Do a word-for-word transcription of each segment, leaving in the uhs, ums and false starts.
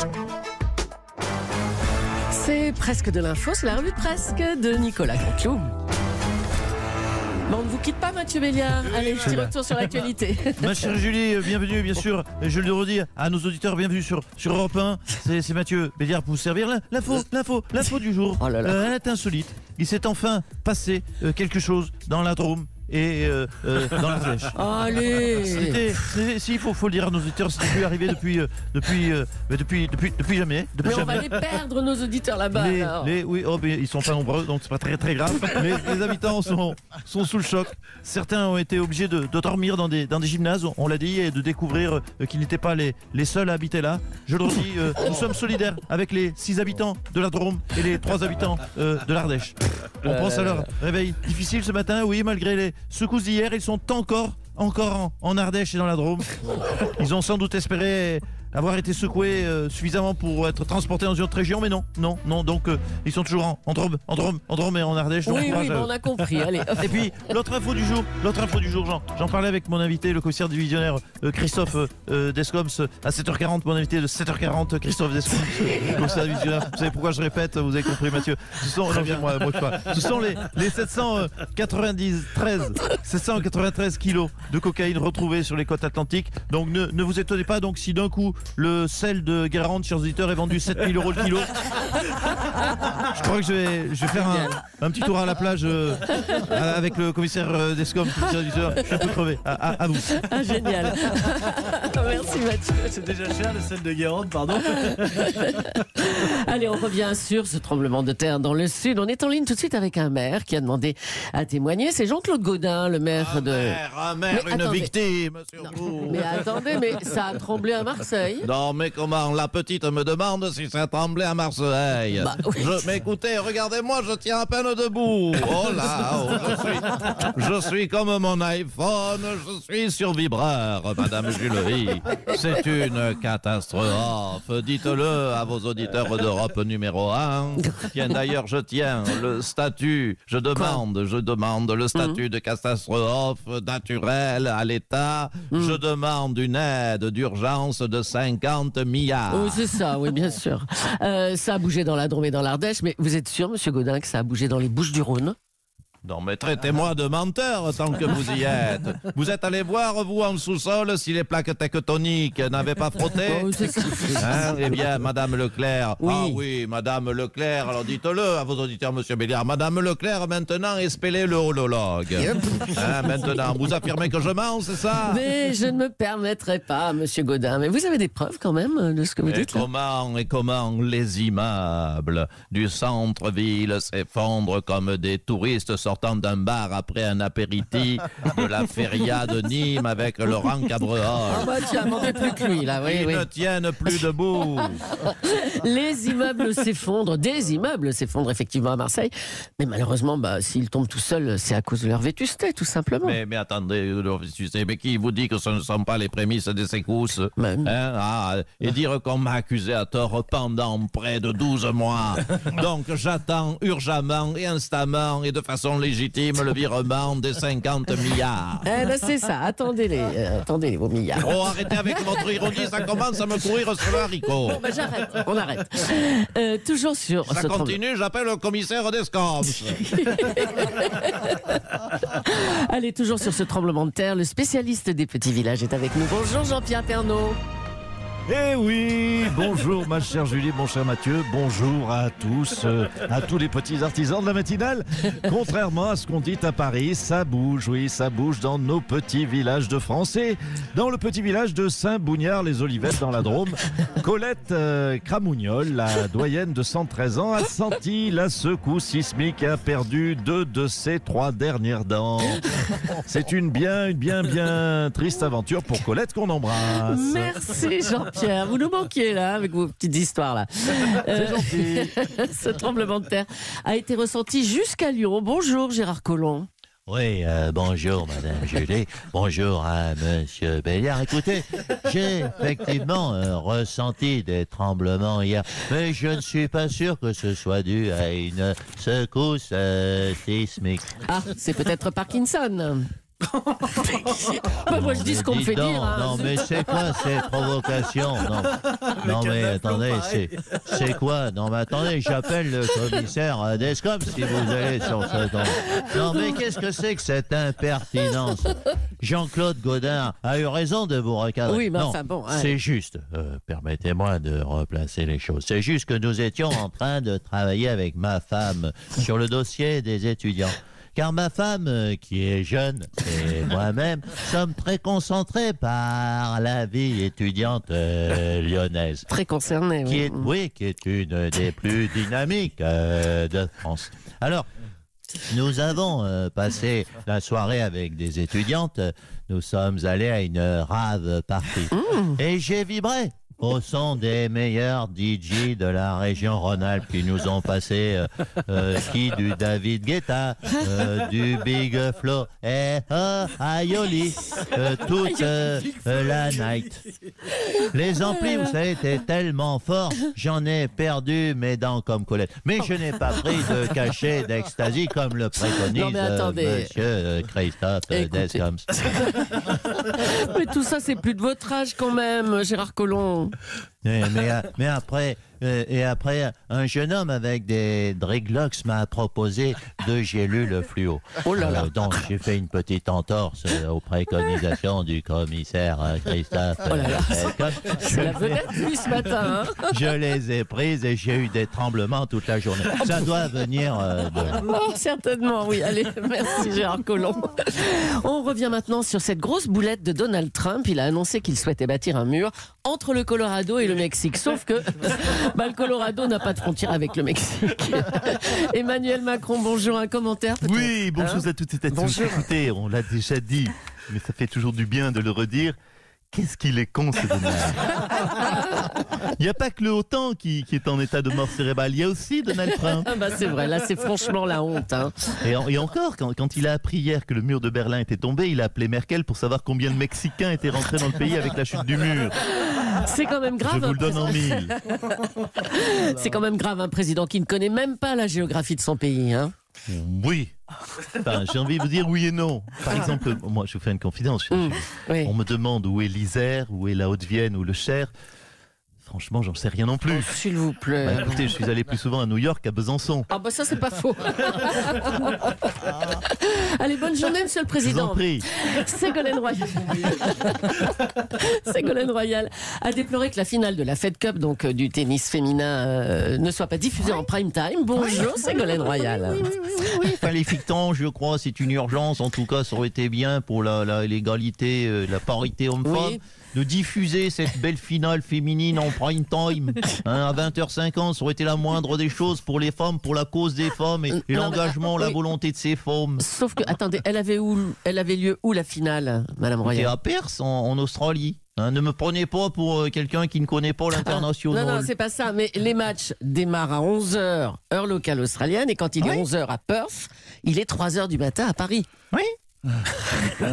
C'est presque de l'info, c'est la revue de presque de Nicolas Canteloup. Bon, on ne vous quitte pas, Mathieu Béliard. Allez, petit retour sur l'actualité. Ma chère Julie, bienvenue, bien sûr. Je le redis à nos auditeurs, bienvenue sur, sur Europe un. C'est, c'est Mathieu Béliard pour vous servir. L'info, l'info, l'info du jour. Oh là là. Euh, elle est insolite. Il s'est enfin passé euh, quelque chose dans la Drôme et euh, euh, dans la Flèche. Allez. C'était, c'est, si, il faut, faut le dire à nos auditeurs, c'était plus arrivé depuis, euh, depuis, euh, depuis, depuis, depuis jamais. Depuis Mais on jamais. va les perdre, nos auditeurs là-bas. Les, alors. les- oui, oh, mais ils sont pas nombreux, donc c'est pas très très grave. Mais les habitants sont, sont sous le choc. Certains ont été obligés de, de dormir dans des, dans des gymnases, on l'a dit, et de découvrir euh, qu'ils n'étaient pas les, les seuls à habiter là. Je le redis, euh, nous sommes solidaires avec les six habitants de la Drôme et les trois habitants euh, de l'Ardèche. On pense à leur réveil difficile ce matin, oui, malgré les secousses d'hier, ils sont encore, encore en, en Ardèche et dans la Drôme. Ils ont sans doute espéré avoir été secoués euh, suffisamment pour être transportés dans une autre région, mais non, non, non. Donc euh, ils sont toujours en, en Drôme, en Drôme, en Drôme et en Ardèche. donc Oui, courage oui, à bon, eux. on a compris. Allez. Et puis l'autre info du jour, l'autre info du jour, j'en, j'en parlais avec mon invité, le commissaire divisionnaire euh, Christophe euh, euh, Descombs à sept heures quarante, mon invité de sept heures quarante, Christophe Descombs, euh, commissaire divisionnaire. Vous savez pourquoi je répète, vous avez compris, Mathieu. Ce sont, non, moi, moi, je sais pas. Ce sont les, les sept cent quatre-vingt-treize, sept cent quatre-vingt-treize kilos de cocaïne retrouvés sur les côtes atlantiques. Donc ne, ne vous étonnez pas donc si d'un coup le sel de Guérande, chers auditeurs, est vendu sept mille euros le kilo. Je crois que je vais, je vais faire un, un petit tour à la plage euh, avec le commissaire euh, Descombs, commissaire divisionnaire. Je suis un peu crevé. À, à, à vous. Ah, génial. Merci, Mathieu. C'est déjà cher, le sel de Guérande, pardon. Allez, on revient sur ce tremblement de terre dans le sud. On est en ligne tout de suite avec un maire qui a demandé à témoigner. C'est Jean-Claude Gaudin, le maire Un de... maire, un maire, Mais une attendez. victime sur Non, vous. mais attendez, mais ça a tremblé à Marseille. Non, mais comment? La petite me demande si ça tremblait à Marseille. Bah, oui. Je, mais écoutez, regardez-moi, je tiens à peine debout. Oh là, oh, je suis, je suis comme mon iPhone, je suis sur vibreur, Madame Julery. C'est une catastrophe. Dites-le à vos auditeurs d'Europe numéro un. Tiens, d'ailleurs, je tiens le statut, je demande, je demande le statut de catastrophe naturelle à l'État. Je demande une aide d'urgence de cinquante milliards. Oui, c'est ça, oui, bien sûr. Euh, ça a bougé dans la Drôme et dans l'Ardèche, mais vous êtes sûr, Monsieur Gaudin, que ça a bougé dans les Bouches-du-Rhône? Non, mais traitez-moi de menteur tant que vous y êtes. Vous êtes allé voir, vous, en sous-sol, si les plaques tectoniques n'avaient pas frotté? Oh, c'est ça. Hein, eh bien, Madame Leclerc. Oui. Ah oui, Madame Leclerc. Alors dites-le à vos auditeurs, Monsieur Béliard. Madame Leclerc, maintenant, espélez le holologue. Hein, maintenant, vous affirmez que je mens, c'est ça? Mais je ne me permettrai pas, Monsieur Gaudin. Mais vous avez des preuves quand même de ce que vous Et dites là? comment, et comment les immeubles du centre-ville s'effondrent comme des touristes sortant d'un bar après un apéritif de la feria de Nîmes avec Laurent Ah Cabrehol. bah tiens, manquez plus que lui là, oui, Ils oui. ne tiennent plus debout. Les immeubles s'effondrent, des immeubles s'effondrent effectivement à Marseille. Mais malheureusement, bah, s'ils tombent tout seuls, c'est à cause de leur vétusté, tout simplement. Mais, mais attendez, tu sais, mais qui vous dit que ce ne sont pas les prémices des secousses? Mais- Hein, ah, et dire qu'on m'a accusé à tort pendant près de douze mois. Donc j'attends urgemment et instamment et de façon légitime le virement des cinquante milliards. Eh ben c'est ça, attendez-les, euh, attendez-les, vos milliards. Oh, arrêtez avec votre ironie, ça commence à me courir sur le haricot. Bon, bah, j'arrête, on arrête. Euh, toujours sur Ça ce tremblement- continue, j'appelle le commissaire Descombs. Allez, toujours sur ce tremblement de terre, le spécialiste des petits villages est avec nous. Bonjour Jean-Pierre Pernaut. Eh oui, bonjour ma chère Julie, mon cher Mathieu, bonjour à tous, euh, à tous les petits artisans de la matinale. Contrairement à ce qu'on dit à Paris, ça bouge, oui, ça bouge dans nos petits villages de France. Et dans le petit village de Saint-Bougnard-les-Olivettes dans la Drôme, Colette euh, Cramougnol, la doyenne de cent treize ans, a senti la secousse sismique et a perdu deux de ses trois dernières dents. C'est une bien, une bien, bien triste aventure pour Colette qu'on embrasse. Merci Jean-Pierre, vous nous manquiez là avec vos petites histoires là. Euh, Ce tremblement de terre a été ressenti jusqu'à Lyon. Bonjour Gérard Collomb. Oui, euh, bonjour Madame Julie, bonjour à Monsieur Béliard. Écoutez, j'ai effectivement euh, ressenti des tremblements hier, mais je ne suis pas sûr que ce soit dû à une secousse euh, sismique. Ah, c'est peut-être Parkinson. Bah, moi je dis ce qu'on me Dis fait donc, dire. Hein. Non, mais c'est quoi ces provocations? Non, non mais attendez, c'est, c'est quoi? Non, mais attendez, j'appelle le commissaire Descom si vous allez sur ce ton. Non, mais qu'est-ce que c'est que cette impertinence? Jean-Claude Godin a eu raison de vous recadrer. Oui, mais non, enfin bon. Ouais. c'est juste, euh, permettez-moi de replacer les choses. C'est juste que nous étions en train de travailler avec ma femme sur le dossier des étudiants. Car ma femme, euh, qui est jeune, et moi-même, sommes très concentrés par la vie étudiante euh, lyonnaise. Très concerné. Qui Oui. est, oui, qui est une des plus dynamiques euh, de France. Alors, nous avons euh, passé la soirée avec des étudiantes. Nous sommes allés à une rave party. Mmh. Et j'ai vibré au son des meilleurs D J de la région Rhône-Alpes qui nous ont passé euh, euh, qui du David Guetta, euh, du Big Flo et euh, Aioli, euh, toute euh, euh, la night. Les amplis, vous savez, étaient tellement forts, j'en ai perdu mes dents comme Colette. Mais je n'ai pas pris de cachet d'ecstasy comme le préconise Non, mais attendez. euh, monsieur euh, Christophe euh, Écoutez. Descombs. Mais tout ça, c'est plus de votre âge quand même, Gérard Collomb. Mais, mais, mais après, euh, et après, un jeune homme avec des dreadlocks m'a proposé deux gélules fluo. Oh là là. Euh, donc j'ai fait une petite entorse euh, aux préconisations du commissaire euh, Christophe. Oh là là. euh, Descombs. C'est la vedette, lui, ce matin. Hein. Je les ai prises et j'ai eu des tremblements toute la journée. Ça doit venir euh, de... Oh, certainement, oui. Allez, merci Gérard Collomb. On revient maintenant sur cette grosse boulette de Donald Trump. Il a annoncé qu'il souhaitait bâtir un mur entre le Colorado et le Mexique. Sauf que bah, le Colorado n'a pas de frontière avec le Mexique. Emmanuel Macron, bonjour. Un commentaire peut-être? Oui, bonjour Hein à toutes et à tous. Bonjour. Écoutez, on l'a déjà dit, mais ça fait toujours du bien de le redire. Qu'est-ce qu'il est con, ce Donald. Il n'y a pas que le OTAN qui, qui est en état de mort cérébrale, il y a aussi Donald Trump. Ah bah c'est vrai, là c'est franchement la honte. Hein. Et, en- et encore, quand, quand il a appris hier que le mur de Berlin était tombé, il a appelé Merkel pour savoir combien de Mexicains étaient rentrés dans le pays avec la chute du mur. C'est quand même Je grave. vous le donne en mille. C'est quand même grave un président qui ne connaît même pas la géographie de son pays. Hein. Oui. Enfin, j'ai envie de vous dire oui et non. Par exemple, moi je vous fais une confidence. Mmh, oui. On me demande où est l'Isère, où est la Haute-Vienne ou le Cher. Franchement, j'en sais rien non plus. Oh, s'il vous plaît. Bah, écoutez, je suis allé plus souvent à New York qu'à Besançon. Ah bah ça c'est pas faux. Allez, bonne journée Monsieur le Je vous en Président. prie. Ségolène Royal. Ségolène Royal a déploré que la finale de la Fed Cup, donc euh, du tennis féminin, euh, ne soit pas diffusée en prime time. Bonjour Ségolène Royal. Enfin, les fictans, je crois, c'est une urgence. En tout cas, ça aurait été bien pour la, la- l'égalité, euh, la parité homme-femme. Oui. De diffuser cette belle finale féminine en prime time hein, à vingt heures cinquante, ça aurait été la moindre des choses pour les femmes, pour la cause des femmes et, et Non, mais, l'engagement, la oui. volonté de ces femmes. Sauf que, attendez, elle avait, où, elle avait lieu où la finale, Madame C'est Royal? à Perth, en, en Australie. Hein, ne me prenez pas pour euh, quelqu'un qui ne connaît pas l'international. Non, non, c'est pas ça. Mais les matchs démarrent à onze heures, heure locale australienne, et quand il est onze heures à Perth, il est trois heures du matin à Paris. Oui. oui, oui,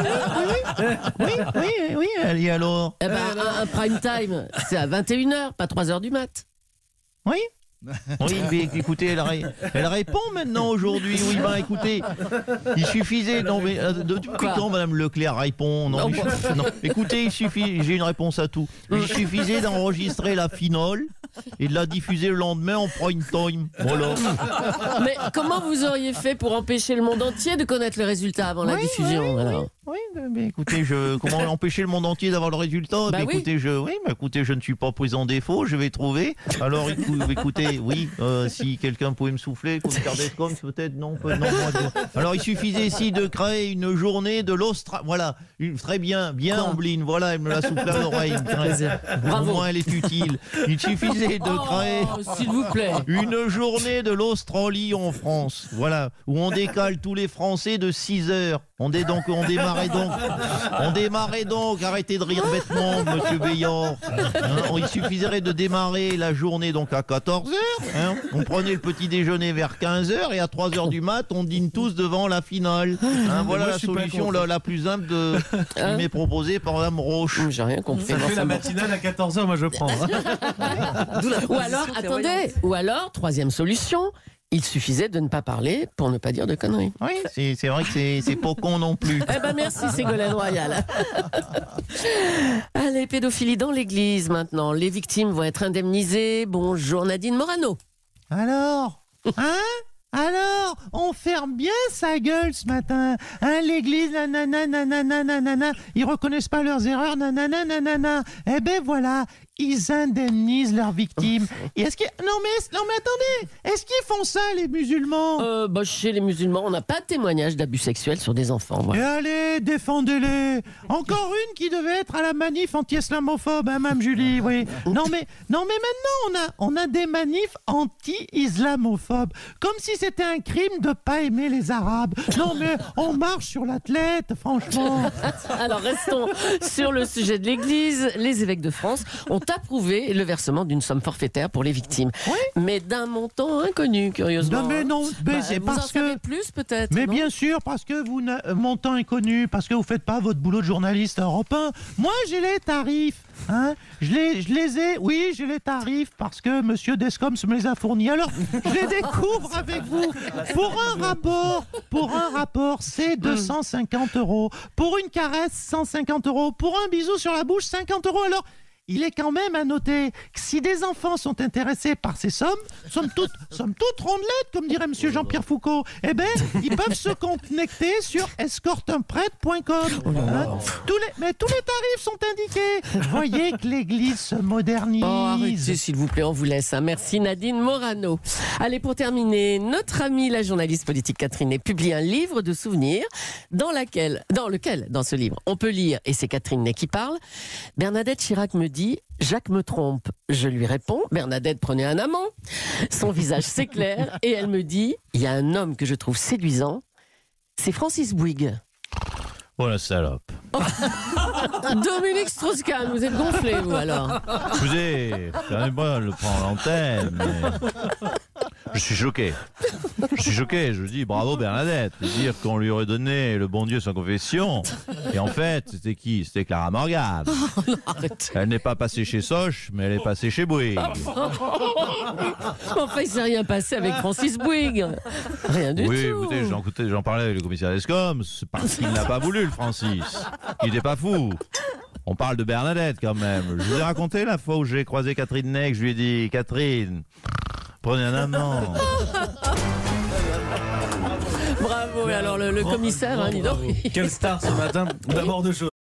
oui, oui, oui, oui, allez alors. Eh ben, un, un prime time, c'est à vingt et une heures, pas trois heures du mat. Oui. Oui, mais écoutez, elle, ré- elle répond maintenant aujourd'hui. Oui, bah écoutez, il suffisait. Non, mais euh, de- depuis Quoi quand Madame Leclerc répond? Non, Non, mais- moi- non, écoutez, il suffit. J'ai une réponse à tout. Il suffisait d'enregistrer la finale et de la diffuser le lendemain en prime time. Voilà. Mais comment vous auriez fait pour empêcher le monde entier de connaître le résultat avant la Oui, diffusion oui, alors Oui, mais écoutez, je, comment empêcher le monde entier d'avoir le résultat? Bah Mais oui. écoutez, je, oui, mais écoutez, je ne suis pas pris en défaut, je vais trouver. Alors, écou- écoutez, oui, euh, si quelqu'un pouvait me souffler, comme Cardès comme peut-être, non, peut- non, moi, je- Alors, il suffisait ici de créer une journée de l'Australie. Voilà, une- très bien, bien Quoi Ambline, voilà, elle me l'a soufflé à l'oreille. plaisir. Bravo. Au moins, elle est utile. Il suffisait de créer. Oh, s'il vous plaît. Une journée de l'Australie en France, voilà, où on décale tous les Français de six heures. On, dé donc, on démarrait donc, on démarrait donc, arrêtez de rire bêtement, monsieur Bayard. Hein, il suffirait de démarrer la journée donc à quatorze heures. Hein, on prenait le petit déjeuner vers quinze heures et à trois heures du mat, on dîne tous devant la finale. Hein, voilà Moi, la je suis pas solution contre. la, la plus simple de, qui Hein m'est proposée par Madame Roche. J'ai rien compris. Ça fait Enfin, la bon. matinale à quatorze heures, moi je prends. Ou alors, attendez, ou alors, troisième solution, Il suffisait de ne pas parler pour ne pas dire de conneries. Oui, c'est c'est vrai que c'est c'est pas con non plus. Eh ben merci Ségolène Royal. Allez, pédophilie dans l'église maintenant. Les victimes vont être indemnisées. Bonjour Nadine Morano. Alors, hein Alors, on ferme bien sa gueule ce matin. Hein, l'église, nanana, nanana, nanana, ils reconnaissent pas leurs erreurs, nanana, nanana. Eh ben voilà, ils indemnisent leurs victimes. Et est-ce qu'ils... Non mais, non mais attendez, est-ce qu'ils font ça les musulmans? Euh, bah, chez les musulmans, on n'a pas de témoignage d'abus sexuels sur des enfants. Et Voilà. allez, défendez-les. Encore une qui devait être à la manif anti-islamophobe, hein, Mme Julie, oui. Non mais, non mais maintenant, on a, on a des manifs anti-islamophobes. Comme si c'était un crime de pas aimer les Arabes. Non mais, on marche sur l'athlète, franchement. Alors restons sur le sujet de l'église. Les évêques de France ont approuvé le versement d'une somme forfaitaire pour les victimes. Oui. Mais d'un montant inconnu, curieusement. Non mais non, mais Bah, c'est vous parce en savez que... plus peut-être. Mais non bien sûr, parce que vous n'avez montant inconnu, parce que vous faites pas votre boulot de journaliste européen. Moi, j'ai les tarifs. Hein, je, les, je les ai, oui, j'ai les tarifs parce que Monsieur Descoms me les a fournis. Alors, je les découvre avec vous. Pour un rapport, pour un rapport, c'est deux cent cinquante euros. Pour une caresse, cent cinquante euros. Pour un bisou sur la bouche, cinquante euros. Alors, il est quand même à noter que si des enfants sont intéressés par ces sommes, somme toute, somme toute rondelettes, comme dirait Monsieur Jean-Pierre Foucault, eh ben, ils peuvent se connecter sur escorte un prêtre point com. Hein, tous les, mais tous les tarifs sont indiqués. Voyez que l'Église se modernise. Oh, arrêtez, s'il vous plaît, on vous laisse. hein. Merci Nadine Morano. Allez, pour terminer, notre amie la journaliste politique Catherine Ney publie un livre de souvenirs dans, laquelle, dans lequel, dans ce livre, on peut lire, et c'est Catherine Ney qui parle, Bernadette Chirac me dit « Jacques me trompe ». Je lui réponds « Bernadette, prenez un amant ». Son visage s'éclaire et elle me dit « Il y a un homme que je trouve séduisant, c'est Francis Bouygues ». Oh la salope. Dominique Strauss-Kahn, vous êtes gonflé, vous, alors. Écoutez, j'arrive pas à le prendre à l'antenne, mais... Je suis choqué. Je suis choqué. Je dis bravo Bernadette. De dire qu'on lui aurait donné le bon Dieu sans confession. Et en fait, c'était qui? C'était Clara Morgan. Oh, non, arrête. Elle n'est pas passée chez Soch, mais elle est passée chez Bouygues. Enfin, il s'est rien passé avec Francis Bouygues. Rien du Oui, tout. écoutez, j'en écoutez, j'en parlais avec le commissaire Descoms. C'est parce qu'il n'a pas voulu, le Francis. Il n'était pas fou. On parle de Bernadette quand même. Je vous ai raconté la fois où j'ai croisé Catherine Ney, que je lui ai dit Catherine, prenez un amant. Bravo. Et alors, le, le commissaire, hein, dis donc. Quelle star ce matin, d'abord de choses.